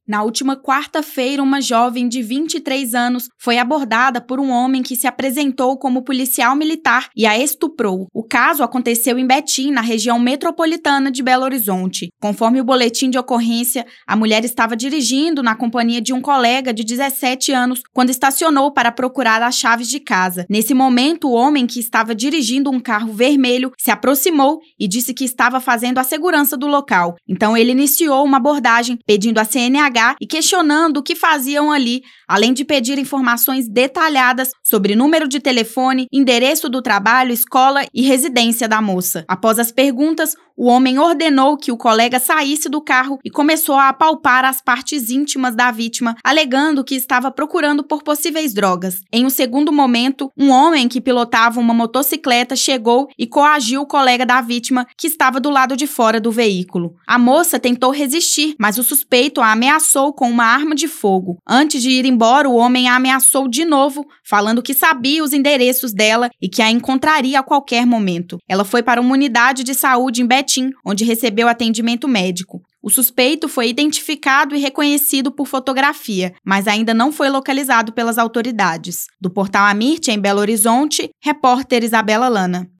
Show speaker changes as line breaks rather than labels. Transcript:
Na última quarta-feira, uma jovem de 23 anos foi abordada por um homem que se apresentou como policial militar e a estuprou. O caso aconteceu em Betim, na região metropolitana de Belo Horizonte. Conforme o boletim de ocorrência, a mulher estava dirigindo na companhia de um colega de 17 anos quando estacionou para procurar as chaves de casa. Nesse momento, o homem que estava dirigindo um carro vermelho se aproximou e disse que estava fazendo a segurança do local. Então, ele iniciou uma abordagem pedindo a CNH e questionando o que faziam ali, além de pedir informações detalhadas sobre número de telefone, endereço do trabalho, escola e residência da moça. Após as perguntas, o homem ordenou que o colega saísse do carro e começou a apalpar as partes íntimas da vítima, alegando que estava procurando por possíveis drogas. Em um segundo momento, um homem que pilotava uma motocicleta chegou e coagiu o colega da vítima, que estava do lado de fora do veículo. A moça tentou resistir, mas o suspeito a ameaçou com uma arma de fogo. Antes de ir embora, o homem a ameaçou de novo, falando que sabia os endereços dela e que a encontraria a qualquer momento. Ela foi para uma unidade de saúde em Betim, onde recebeu atendimento médico. O suspeito foi identificado e reconhecido por fotografia, mas ainda não foi localizado pelas autoridades. Do portal Amirte, em Belo Horizonte, repórter Isabela Lana.